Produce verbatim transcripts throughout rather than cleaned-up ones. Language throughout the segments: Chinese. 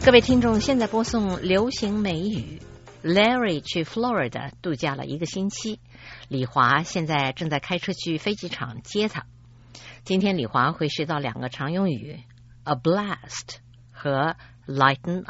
各位听众，现在播送流行美语。Larry 去 Florida 度假了一个星期，李华现在正在开车去飞机场接他。今天李华会学到两个常用语 a blast 和 lighten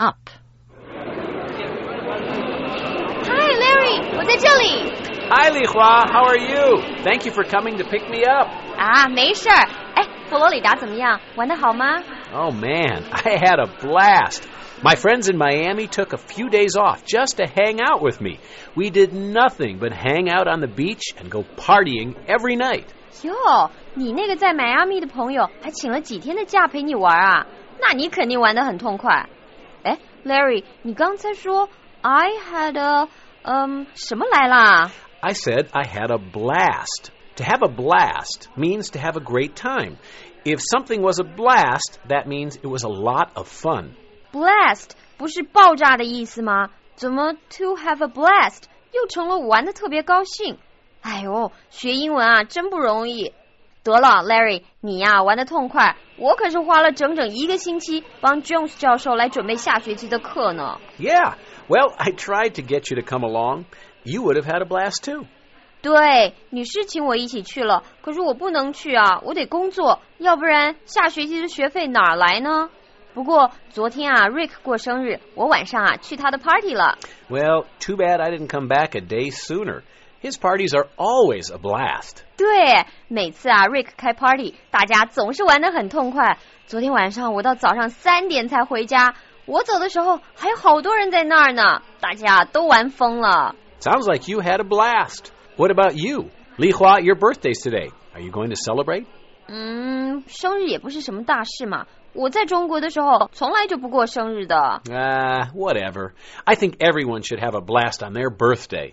up。Hi Larry， 我在这里。 Hi Li Hua, how are you? Thank you for coming to pick me up. 啊，没事儿。哎，佛罗里达怎么样？玩得好吗？ Oh man, I had a blast.My friends in Miami took a few days off just to hang out with me. We did nothing but hang out on the beach and go partying every night. 哟，你那个在迈阿密的朋友还请了几天的假陪你玩啊？那你肯定玩得很痛快。哎 ，Larry， 你刚才说 I had a 嗯、um, 什么来啦？ I said I had a blast. To have a blast means to have a great time. If something was a blast, that means it was a lot of fun.Blast 不是爆炸的意思吗？怎么 to have a blast 又成了玩得特别高兴？哎呦，学英文啊真不容易。得了 Larry， 你呀、啊、玩得痛快，我可是花了整整一个星期帮 Jones 教授来准备下学期的课呢。 Yeah, well, I tried to get you to come along. You would have had a blast too. 对，你是请我一起去了，可是我不能去啊，我得工作，要不然下学期的学费哪儿来呢？不过昨天啊 Rick 过生日，我晚上啊去他的 party 了。 Well, too bad I didn't come back a day sooner. His parties are always a blast. 对，每次啊 Rick 开 party， 大家总是玩得很痛快。昨天晚上我到早上三点才回家，我走的时候还有好多人在那儿呢，大家都玩疯了。 Sounds like you had a blast. What about you? Li Hua, your birthday's today. Are you going to celebrate? 嗯，生日也不是什么大事嘛。我在中国的时候从来就不过生日的。 Ah, uh, whatever. I think everyone should have a blast on their birthday.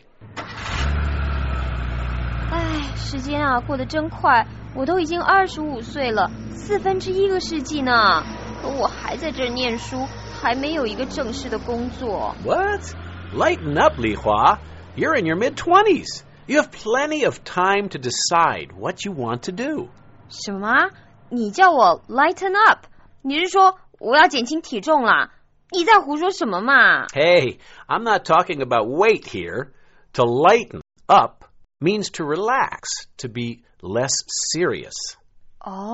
唉，时间啊过得真快，我都已经二十五岁了，四分之一个世纪呢。可我还在这儿念书，还没有一个正式的工作。 What? Lighten up, Li Hua. You're in your mid-twenties. You have plenty of time to decide what you want to do. 什么？你叫我 lighten up？ 你是说我要减轻体重啦？你在胡说什么嘛？ Hey, I'm not talking about weight here. To lighten up means to relax, to be less serious. 哦。